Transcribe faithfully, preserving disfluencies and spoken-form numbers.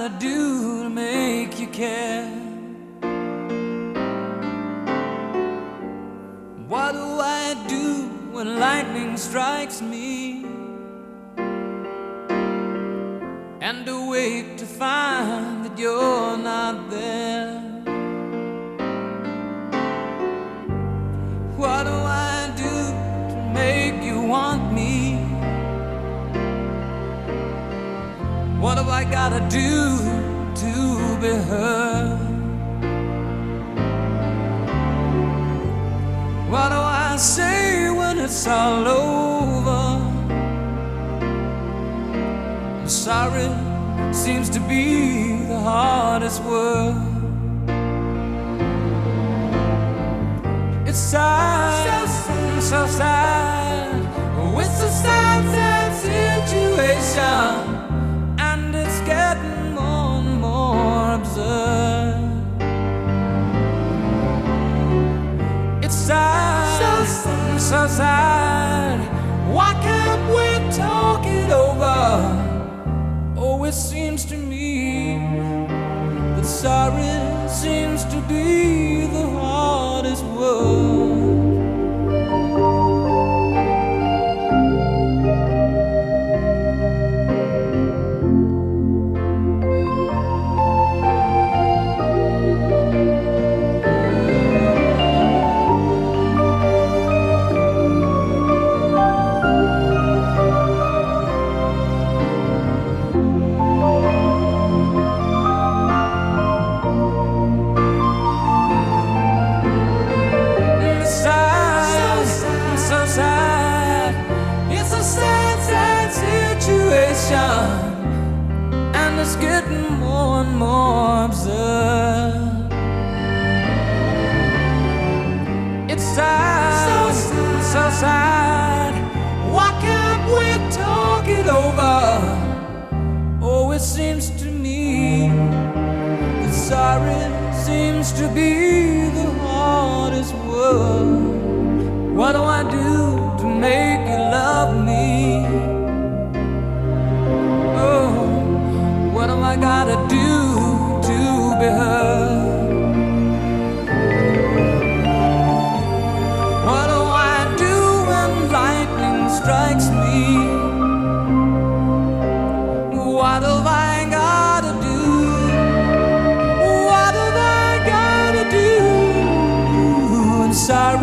gotta do to make you care? What do I do when lightning strikes me and awake to find that you're not there? What do I do to make you want me? What have I gotta do to be heard? What do I say when it's all over? I'm sorry seems to be the hardest word. It's sad, so sad, so sad. Oh, it's a sad, sad situation, and it's getting more and more absurd. It's sad, so sad, so sad. Why can't we talk it over? Oh, it seems to me that sorry seems to be the hardest word. And it's getting more and more absurd. It's sad, so sad, so sad. Why can't we talk it over? Oh, it seems to me that sorry seems to be the hardest word. What do I do to make you love me? What do I gotta do to be heard? What do I do when lightning strikes me? What have I gotta do? What have I gotta do? And sorry